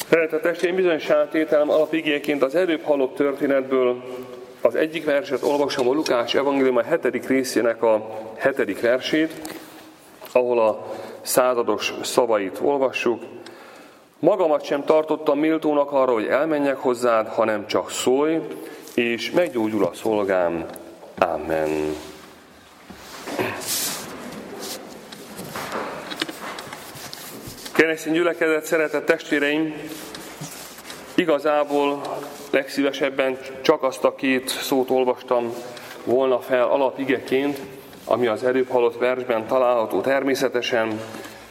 Szeretett testvéreim, bizonyságtételem alapigéként az előbb hallott történetből az egyik verset olvasom, a Lukács evangélium a 7. részének a 7. versét, ahol a százados szavait olvassuk. Magamat sem tartottam méltónak arra, hogy elmenjek hozzád, hanem csak szólj, és meggyógyul a szolgám. Amen. Keresztény gyülekezet, szeretett testvéreim, igazából legszívesebben csak azt a két szót olvastam volna fel alapigeként, ami az előbb hallott versben található természetesen,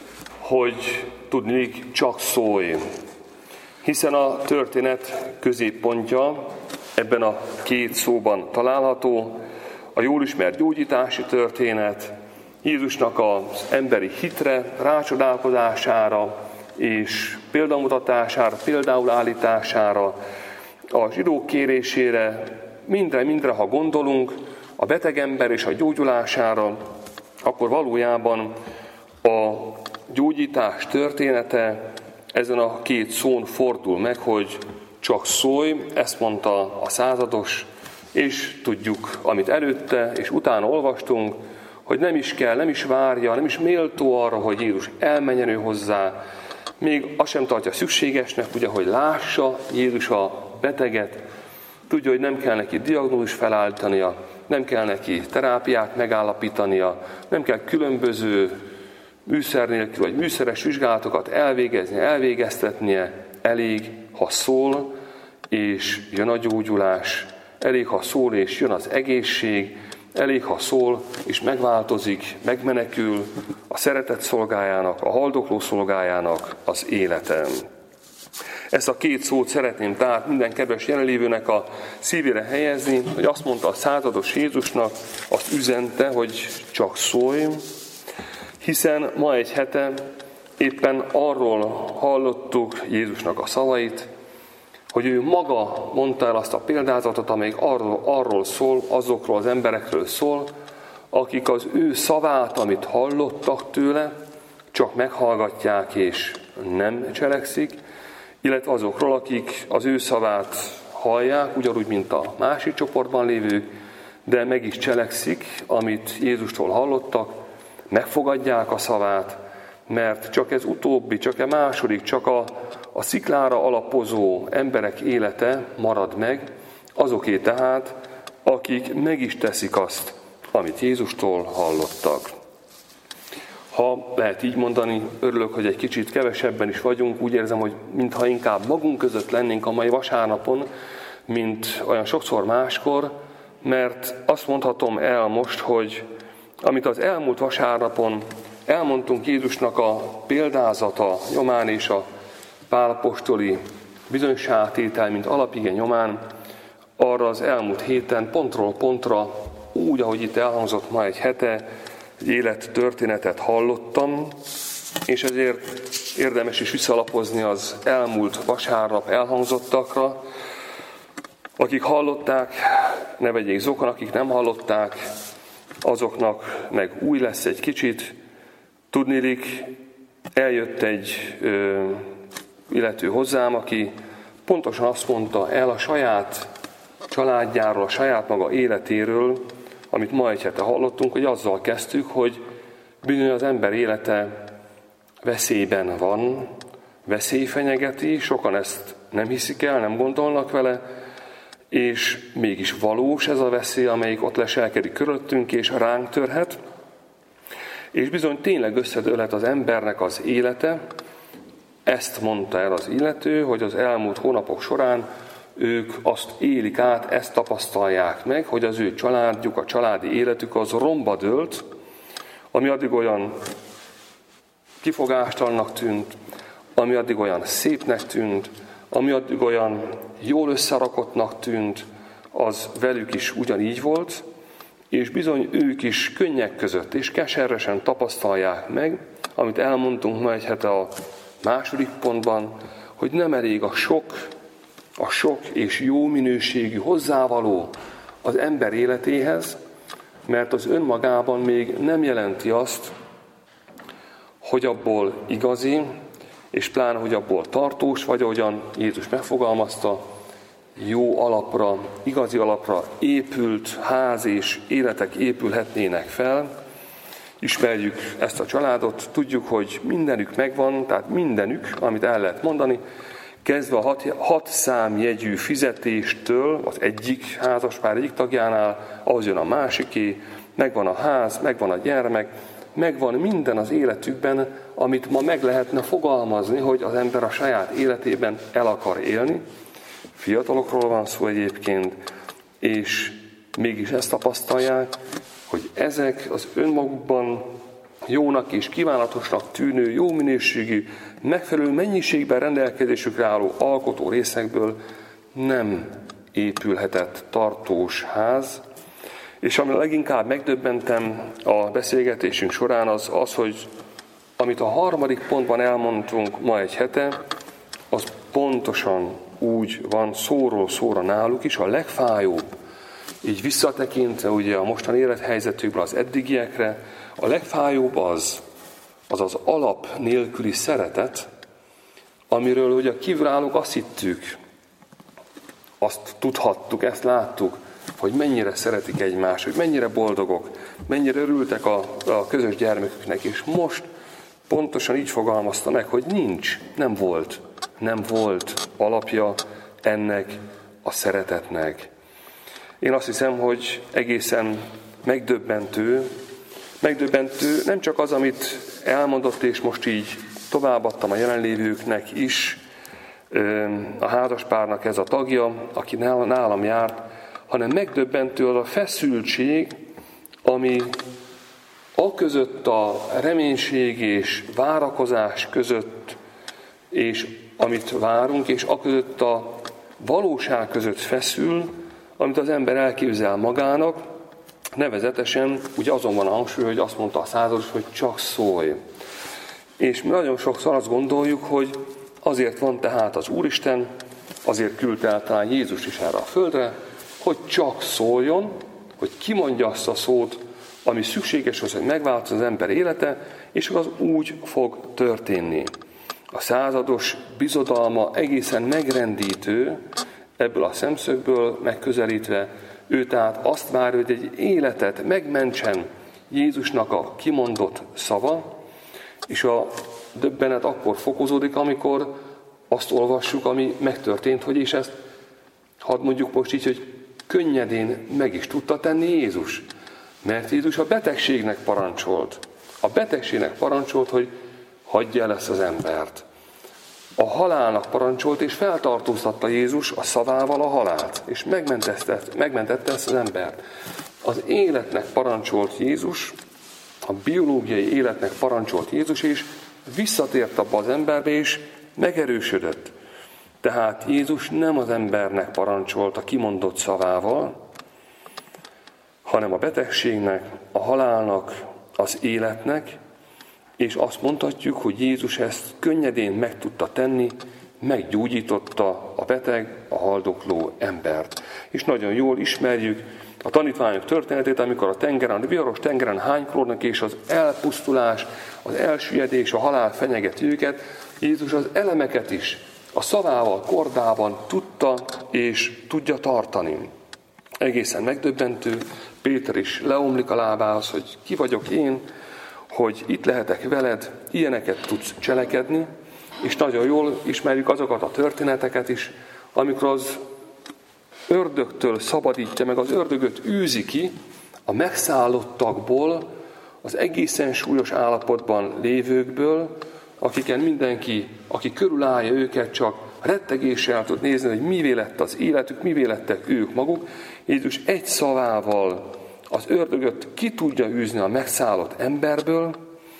hogy tudnék csak szólj. Hiszen a történet középpontja ebben a két szóban található, a jól ismert gyógyítási történet, Jézusnak az emberi hitre, rácsodálkozására és példamutatására, például állítására, a zsidók kérésére, mindre, ha gondolunk, a beteg ember és a gyógyulására, akkor valójában a gyógyítás története ezen a két szón fordul meg, hogy csak szólj, ezt mondta a százados, és tudjuk, amit előtte és utána olvastunk, hogy nem is kell, nem is várja, nem is méltó arra, hogy Jézus elmenjen ő hozzá, még azt sem tartja szükségesnek, ugye, hogy lássa Jézus a beteget, tudja, hogy nem kell neki diagnózis felállítania, nem kell neki terápiát megállapítania, nem kell különböző műszer nélkül, vagy műszeres vizsgálatokat elvégeztetnie, elég, ha szól, és jön a gyógyulás, elég, ha szól, és jön az egészség, elég, ha szól, és megváltozik, megmenekül a szeretet szolgájának, a haldokló szolgájának az élete. Ezt a két szót szeretném tehát minden kedves jelenlévőnek a szívére helyezni, hogy azt mondta a százados Jézusnak, azt üzente, hogy csak szólj, hiszen ma egy hete éppen arról hallottuk Jézusnak a szavait, hogy ő maga mondta el azt a példázatot, amelyik arról szól, azokról az emberekről szól, akik az ő szavát, amit hallottak tőle, csak meghallgatják és nem cselekszik, illetve azokról, akik az ő szavát hallják, ugyanúgy, mint a másik csoportban lévők, de meg is cselekszik, amit Jézustól hallottak, megfogadják a szavát, mert csak ez utóbbi, csak ez második, csak a sziklára alapozó emberek élete marad meg, azoké tehát, akik meg is teszik azt, amit Jézustól hallottak. Ha lehet így mondani, örülök, hogy egy kicsit kevesebben is vagyunk, úgy érzem, hogy mintha inkább magunk között lennénk a mai vasárnapon, mint olyan sokszor máskor, mert azt mondhatom el most, hogy amit az elmúlt vasárnapon elmondtunk Jézusnak a példázata nyomán és a Pál apostoli bizonyságtétel, mint alapige nyomán, arra az elmúlt héten pontról pontra, úgy, ahogy itt elhangzott ma egy hete, egy élettörténetet hallottam, és ezért érdemes is visszalapozni az elmúlt vasárnap elhangzottakra. Akik hallották, ne vegyék zokon, akik nem hallották, azoknak meg új lesz egy kicsit. Tudniillik, eljött egy illető hozzám, aki pontosan azt mondta el a saját családjáról, a saját maga életéről, amit ma egy hete hallottunk, hogy azzal kezdtük, hogy bizony az ember élete veszélyben van, veszély fenyegeti, sokan ezt nem hiszik el, nem gondolnak vele, és mégis valós ez a veszély, amelyik ott leselkedik körülöttünk, és ránk törhet, és bizony tényleg összedőlhet az embernek az élete. Ezt mondta el az illető, hogy az elmúlt hónapok során ők azt élik át, ezt tapasztalják meg, hogy az ő családjuk, a családi életük az romba dőlt, ami addig olyan kifogástalannak tűnt, ami addig olyan szépnek tűnt, ami addig olyan jól összerakottnak tűnt, az velük is ugyanígy volt, és bizony ők is könnyek között és keservesen tapasztalják meg, amit elmondtunk ma egy hete a második pontban, hogy nem elég a sok és jó minőségű hozzávaló az ember életéhez, mert az önmagában még nem jelenti azt, hogy abból igazi és pláne, hogy abból tartós, vagy ahogyan Jézus megfogalmazta, jó alapra, igazi alapra épült ház és életek épülhetnének fel. Ismerjük ezt a családot, tudjuk, hogy mindenük megvan, tehát mindenük, amit el lehet mondani, kezdve a 6 számjegyű fizetéstől az egyik házaspár egyik tagjánál, ahhoz jön a másiké, megvan a ház, megvan a gyermek, megvan minden az életükben, amit ma meg lehetne fogalmazni, hogy az ember a saját életében el akar élni. Fiatalokról van szó egyébként, és mégis ezt tapasztalják, hogy ezek az önmagukban jónak és kívánatosnak tűnő, jó minőségű, megfelelő mennyiségben rendelkezésükre álló alkotó részekből nem épülhetett tartós ház. És ami leginkább megdöbbentem a beszélgetésünk során az, hogy amit a 3. pontban elmondtunk ma egy hete, az pontosan úgy van szóról szóra náluk is, a legfájóbb, így visszatekintve ugye a mostani élethelyzetükből az eddigiekre, a legfájóbb az alap nélküli szeretet, amiről ugye a kívülállók azt hittük, azt tudhattuk, ezt láttuk, hogy mennyire szeretik egymást, hogy mennyire boldogok, mennyire örültek a közös gyermeküknek, és most pontosan így fogalmazta meg, hogy nem volt alapja ennek a szeretetnek. Én azt hiszem, hogy egészen megdöbbentő nem csak az, amit elmondott, és most így továbbadtam a jelenlévőknek is, a házaspárnak ez a tagja, aki nálam járt, hanem megdöbbentő az a feszültség, ami aközött a reménység és várakozás között, és amit várunk, és aközött a valóság között feszül, amit az ember elképzel magának, nevezetesen, ugye azon van a hangsúly, hogy azt mondta a százados, hogy csak szólj. És mi nagyon sokszor azt gondoljuk, hogy azért van tehát az Úristen, azért küldte el talán Jézus is erre a földre, hogy csak szóljon, hogy kimondja azt a szót, ami szükséges az, hogy megváltozzon az ember élete, és az úgy fog történni. A százados bizodalma egészen megrendítő, ebből a szemszögből megközelítve, ő tehát azt várja, hogy egy életet megmentsen Jézusnak a kimondott szava, és a döbbenet akkor fokozódik, amikor azt olvassuk, ami megtörtént, hogy és ezt hadd mondjuk most így, hogy könnyedén meg is tudta tenni Jézus. Mert Jézus a betegségnek parancsolt. A betegségnek parancsolt, hogy hagyja el ezt az embert. A halálnak parancsolt, és feltartóztatta Jézus a szavával a halált, és megmentette ezt az embert. Az életnek parancsolt Jézus, a biológiai életnek parancsolt Jézus, és visszatért abba az emberbe, és megerősödött. Tehát Jézus nem az embernek parancsolt a kimondott szavával, hanem a betegségnek, a halálnak, az életnek, és azt mondhatjuk, hogy Jézus ezt könnyedén meg tudta tenni, meggyógyította a beteg, a haldokló embert. És nagyon jól ismerjük a tanítványok történetét, amikor a viharos tengeren hánykódnak, és az elpusztulás, az elsüllyedés, a halál fenyegeti őket, Jézus az elemeket is a szavával, kordában tudta és tudja tartani. Egészen megdöbbentő, Péter is leomlik a lábához, hogy ki vagyok én, hogy itt lehetek veled, ilyeneket tudsz cselekedni, és nagyon jól ismerjük azokat a történeteket is, amikor az ördögtől szabadítja meg, az ördögöt űzi ki a megszállottakból, az egészen súlyos állapotban lévőkből, akiken mindenki, aki körülállja őket, csak rettegéssel tud nézni, hogy mivé lett az életük, mivé lettek ők maguk. Jézus egy szavával az ördögöt ki tudja űzni a megszállott emberből,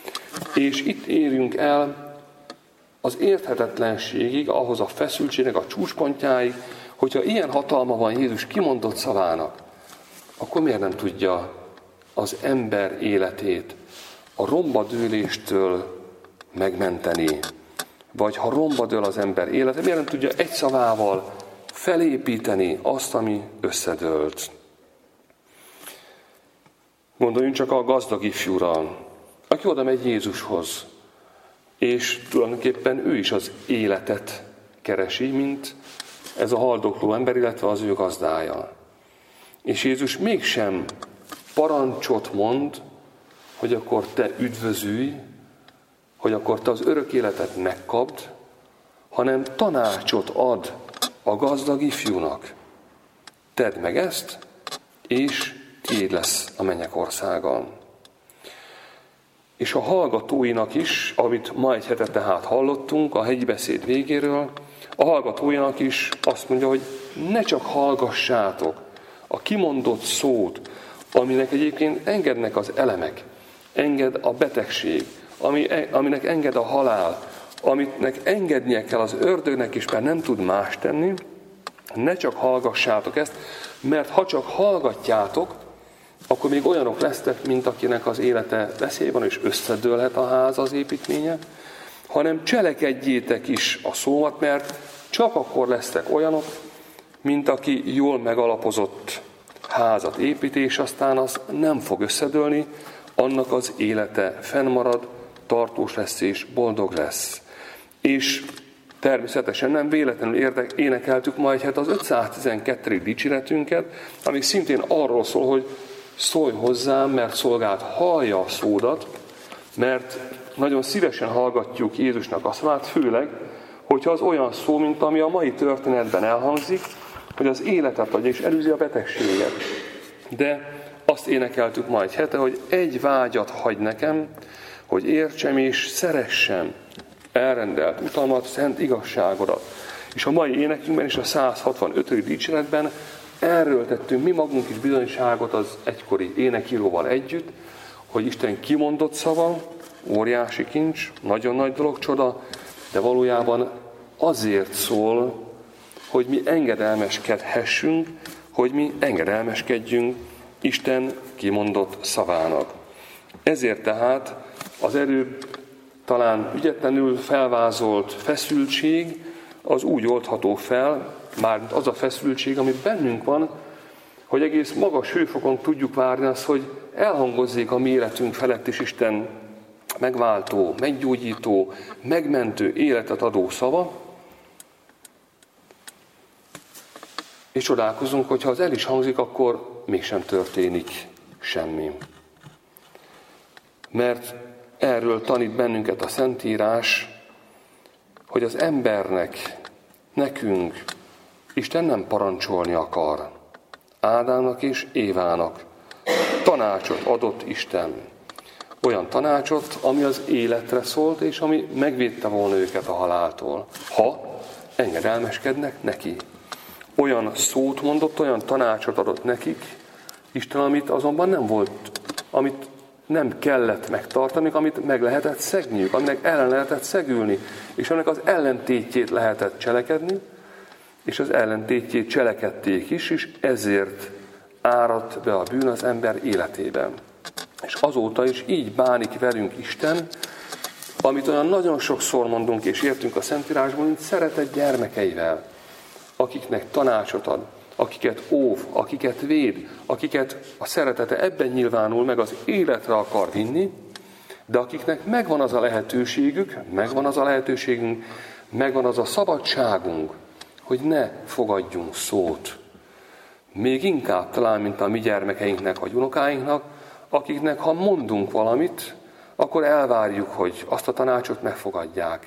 és itt érünk el az érthetetlenségig, ahhoz a feszültségnek a csúcspontjáig, hogyha ilyen hatalma van Jézus kimondott szavának, akkor miért nem tudja az ember életét a rombadőléstől megmenteni? Vagy ha rombadől az ember élete, miért nem tudja egy szavával felépíteni azt, ami összedőlt? Gondoljunk csak a gazdag ifjúra, aki oda megy Jézushoz. és tulajdonképpen ő is az életet keresi, mint ez a haldokló ember, illetve az ő gazdája. És Jézus mégsem parancsot mond, hogy akkor te üdvözülj, hogy akkor te az örök életet megkapd, hanem tanácsot ad a gazdag ifjúnak. Tedd meg ezt, és tiéd lesz a mennyek országa. És a hallgatóinak is, amit ma egy hete tehát hallottunk a hegyi beszéd végéről, a hallgatóinak is azt mondja, hogy ne csak hallgassátok a kimondott szót, aminek egyébként engednek az elemek, enged a betegség, aminek enged a halál, aminek engednie kell az ördögnek is, mert nem tud más tenni, ne csak hallgassátok ezt, mert ha csak hallgatjátok, akkor még olyanok lesztek, mint akinek az élete veszélyben, és összedőlhet a ház, az építménye, hanem cselekedjétek is a szómat, mert csak akkor lesztek olyanok, mint aki jól megalapozott házat épít, és aztán az nem fog összedőlni, annak az élete fennmarad, tartós lesz és boldog lesz. És természetesen nem véletlenül énekeltük ma az 512. dicséretünket, ami szintén arról szól, hogy szólj hozzám, mert szolgád hallja a szódat, mert nagyon szívesen hallgatjuk Jézusnak a szavát, főleg, hogyha az olyan szó, mint ami a mai történetben elhangzik, hogy az életet adja és előzi a betegséget. De azt énekeltük ma egy hete, hogy egy vágyat hagy nekem, hogy értsem és szeressem elrendelt utamat, szent igazságodat. És a mai énekünkben és a 165. dicséretben erről tettünk mi magunk is bizonyságot az egykori énekíróval együtt, hogy Isten kimondott szava, óriási kincs, nagyon nagy dolog, csoda, de valójában azért szól, hogy mi engedelmeskedhessünk, hogy mi engedelmeskedjünk Isten kimondott szavának. Ezért tehát az előbb talán ügyetlenül felvázolt feszültség az úgy oldható fel, mármint az a feszültség, ami bennünk van, hogy egész magas hőfokon tudjuk várni azt, hogy elhangozzék a mi életünk felett is Isten megváltó, meggyógyító, megmentő, életet adó szava, és csodálkozunk, hogyha az el is hangzik, akkor mégsem történik semmi. Mert erről tanít bennünket a Szentírás, hogy az embernek, nekünk Isten nem parancsolni akar. Ádámnak és Évának tanácsot adott Isten. Olyan tanácsot, ami az életre szólt, és ami megvédte volna őket a haláltól, ha engedelmeskednek neki. Olyan szót mondott, olyan tanácsot adott nekik Isten, amit azonban nem volt, amit nem kellett megtartani, amit meg lehetett szegniük, aminek ellen lehetett szegülni, és aminek az ellentétjét lehetett cselekedni, és az ellentétjét cselekedték is, és ezért áradt be a bűn az ember életében. És azóta is így bánik velünk Isten, amit olyan nagyon sokszor mondunk és értünk a Szentírásból, mint szeretett gyermekeivel, akiknek tanácsot ad, akiket óv, akiket véd, akiket a szeretete ebben nyilvánul meg, az életre akar vinni, de akiknek megvan az a lehetőségük, megvan az a lehetőségünk, megvan az a szabadságunk, hogy ne fogadjunk szót. Még inkább talán, mint a mi gyermekeinknek vagy unokáinknak, akiknek ha mondunk valamit, akkor elvárjuk, hogy azt a tanácsot megfogadják,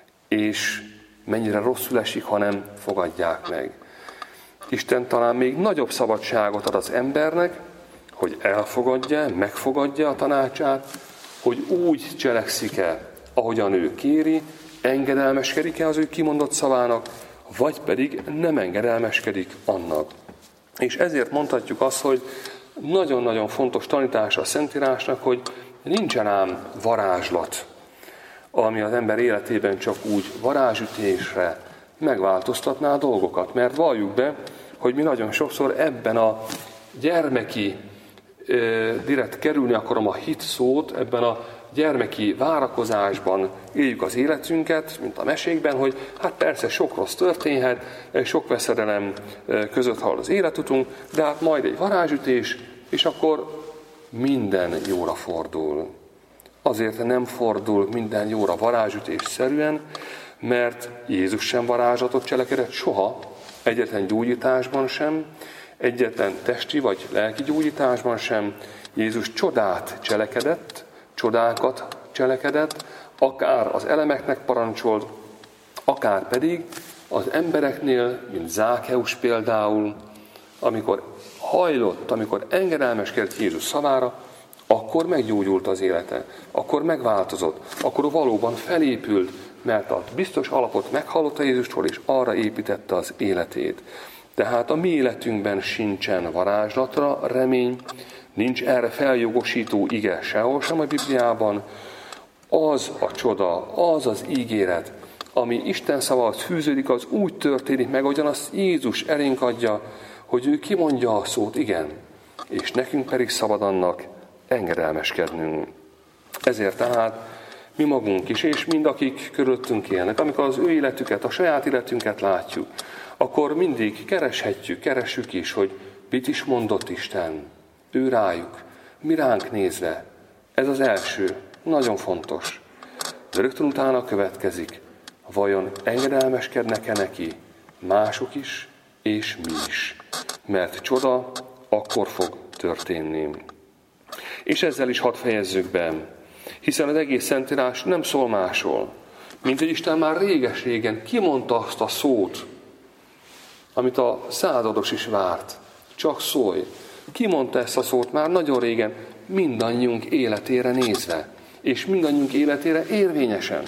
és mennyire rosszul esik, ha nem fogadják meg. Isten talán még nagyobb szabadságot ad az embernek, hogy elfogadja, megfogadja a tanácsát, hogy úgy cselekszik-e, ahogyan ő kéri, engedelmeskedik-e az ő kimondott szavának, vagy pedig nem engedelmeskedik annak. És ezért mondhatjuk azt, hogy nagyon-nagyon fontos tanítása a Szentírásnak, hogy nincsen ám varázslat, ami az ember életében csak úgy varázsütésre megváltoztatná a dolgokat. Mert valljuk be, hogy mi nagyon sokszor ebben a gyermeki, direkt kerülni akarom a hit szót, ebben a gyermeki várakozásban éljük az életünket, mint a mesékben, hogy hát persze sok rossz történhet, sok veszedelem között halad az életutunk, de hát majd egy varázsütés, és akkor minden jóra fordul. azért nem fordul minden jóra varázsütésszerűen, mert Jézus sem varázslatot cselekedett soha, egyetlen gyógyításban sem, egyetlen testi vagy lelki gyógyításban sem. Jézus csodát cselekedett, csodákat cselekedett, akár az elemeknek parancsolt, akár pedig az embereknél, mint Zákeus például, amikor hajlott, amikor engedelmeskedett Jézus szavára, akkor meggyógyult az élete, akkor megváltozott, akkor valóban felépült, mert a biztos alapot meghallotta Jézustól, és arra építette az életét. Tehát a mi életünkben sincsen varázslatra remény, nincs erre feljogosító ige sehol sem a Bibliában. Az a csoda, az az ígéret, ami Isten szavához fűződik, az úgy történik meg, ahogyan azt Jézus elénk adja, hogy ő kimondja a szót, igen, és nekünk pedig szabad annak engedelmeskednünk. Ezért tehát mi magunk is, és mind akik körülöttünk élnek, amikor az ő életüket, a saját életünket látjuk, akkor mindig keressük is, hogy mit is mondott Isten, ő rájuk, mi ránk nézve. Ez az első, nagyon fontos. De rögtön utána következik, vajon engedelmeskednek-e neki mások is, és mi is. Mert csoda akkor fog történni. És ezzel is hadd fejezzük be, hiszen az egész Szentírás nem szól másról, mint hogy Isten már réges-régen kimondta azt a szót, amit a százados is várt. Csak szólj. Kimondta ezt a szót már nagyon régen, mindannyiunk életére nézve, és mindannyiunk életére érvényesen.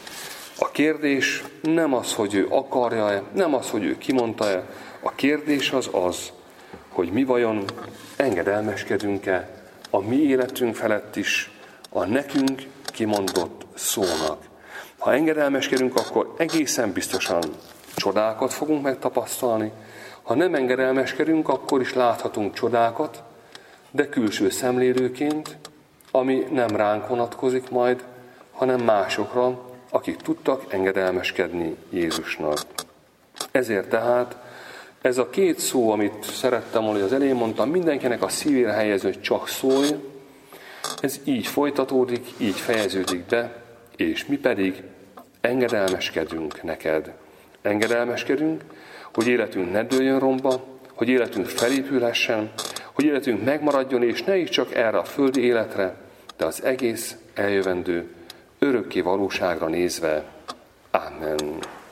A kérdés nem az, hogy ő akarja-e, nem az, hogy ő kimondta-e, a kérdés az, hogy mi vajon engedelmeskedünk-e a mi életünk felett is a nekünk kimondott szónak. Ha engedelmeskedünk, akkor egészen biztosan csodákat fogunk megtapasztalni. Ha nem engedelmeskedünk, akkor is láthatunk csodákat, de külső szemlélőként, ami nem ránk vonatkozik majd, hanem másokra, akik tudtak engedelmeskedni Jézusnak. Ezért tehát ez a két szó, amit szerettem volna, hogy az elején mondtam, mindenkinek a szívére helyezni, hogy csak szólj, ez így folytatódik, így fejeződik be, és mi pedig engedelmeskedünk neked. Engedelmeskedünk, hogy életünk ne dőljön romba, hogy életünk felépülhessen, hogy életünk megmaradjon, és ne is csak erre a földi életre, de az egész eljövendő, örökké valóságra nézve. Amen.